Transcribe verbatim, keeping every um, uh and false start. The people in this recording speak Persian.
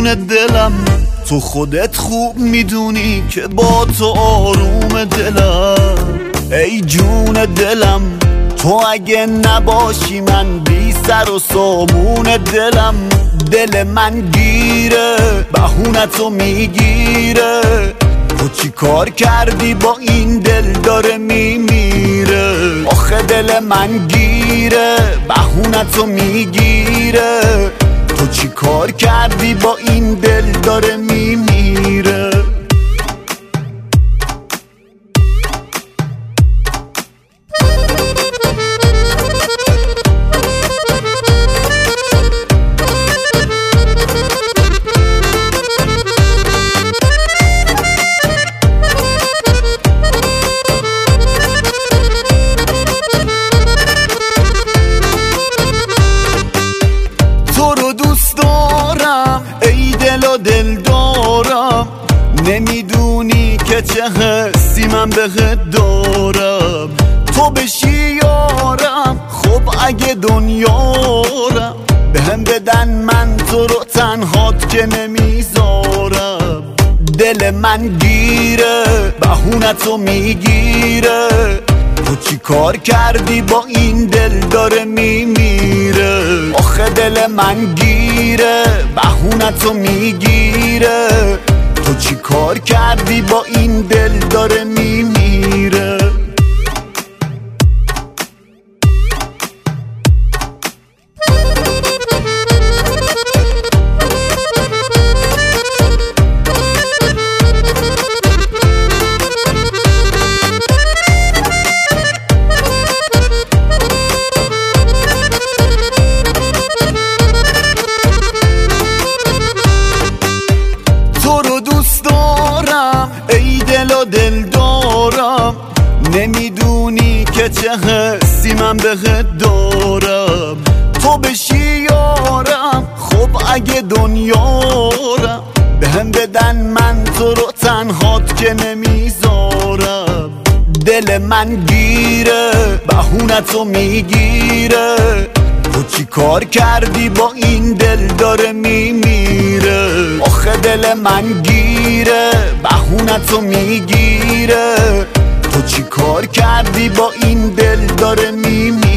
جون دلم، تو خودت خوب میدونی که با تو آروم دلم. ای جون دلم تو اگه نباشی من بی سر و سامون دلم. دل من گیره بهونتو میگیره، تو چی کار کردی با این دل داره میمیره. آخه دل من گیره بهونتو میگیره، تو چی کار کردی با این دل داره میمیره. دل دارم نمیدونی که چه حسی من بهت دارم. تو بشی یارم خب اگه دنیارم، بهم بدن من تو رو تنهات که نمیذارم. دل من گیره بهونتو میگیره، تو چی کار کردی با این دل داره میمیره. آخه دل من گیره بهونتو میگیره، تو چی کار کردی با این دل داره میمیره. دل دارم نمیدونی که چه حسی من بهت دارم. تو بشی یارم خب اگه دنیارم، بهم بدن من تو رو تنهات که نمیذارم. دل من گیره بهونتو میگیره، تو چی کار کردی با این دل داره میمیره. آخه دل من گیره بهونتو میگیره، تو چی کار کردی با این دل داره میمیره.